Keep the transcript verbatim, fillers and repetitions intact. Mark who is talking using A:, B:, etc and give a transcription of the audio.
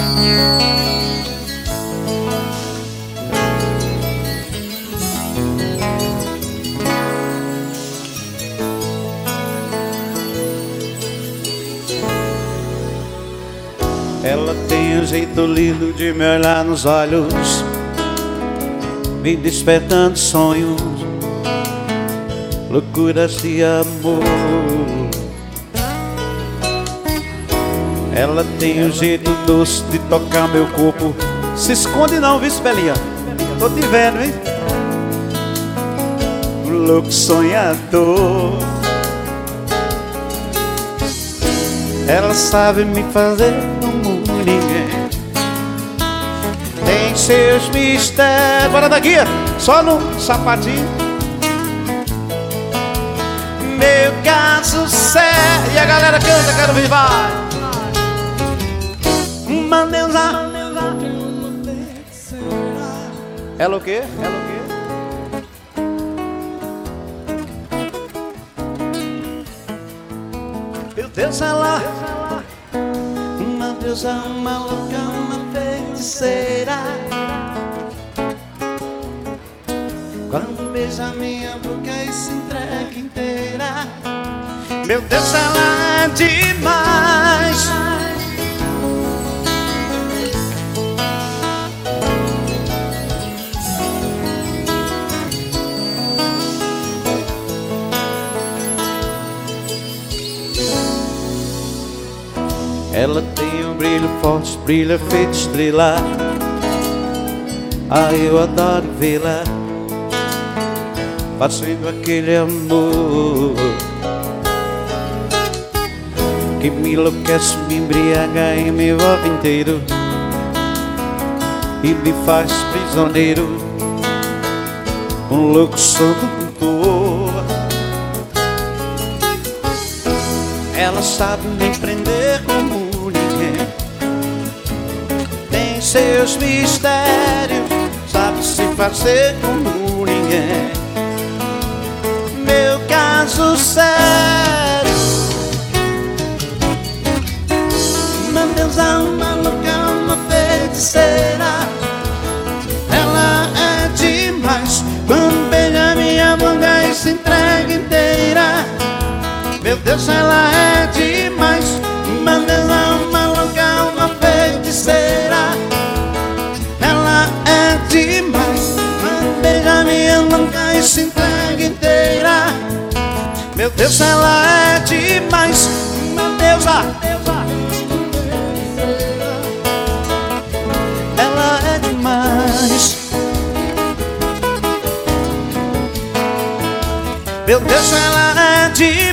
A: Ela tem um jeito lindo de me olhar nos olhos, me despertando sonhos, loucuras de amor. Ela tem um jeito doce de tocar meu corpo. Se esconde não, viu, Belinha? Tô te vendo, hein? Um louco sonhador. Ela sabe me fazer como ninguém. Tem seus mistérios. Bora daqui, só no sapatinho. Meu caso sério. E a galera canta, quero ver, vai. Uma deusa. Ela o quê? Ela o quê? Meu Deus, ela, uma deusa, uma louca, uma feiticeira. Quando beija minha boca e se entrega inteira. Meu Deus, ela é demais. Ela tem um brilho forte, brilha feito estrela. Ah, eu adoro vê-la fazendo aquele amor que me enlouquece, me embriaga e me envolve inteiro e me faz prisioneiro, um louco sedutor. Ela sabe me prender como ninguém. Tem seus mistérios, sabe se fazer como ninguém. Meu caso sério. Uma deusa, uma louca, uma feiticeira. Ela é demais. Quando beija minha boca e se entrega inteira. Meu Deus, ela é demais. Uma deusa, uma louca, uma feiticeira. Ela é demais. Quando beija minha boca e se entrega inteira. Meu Deus, ela é demais. Uma deusa, ela é demais. Meu Deus, ela é demais.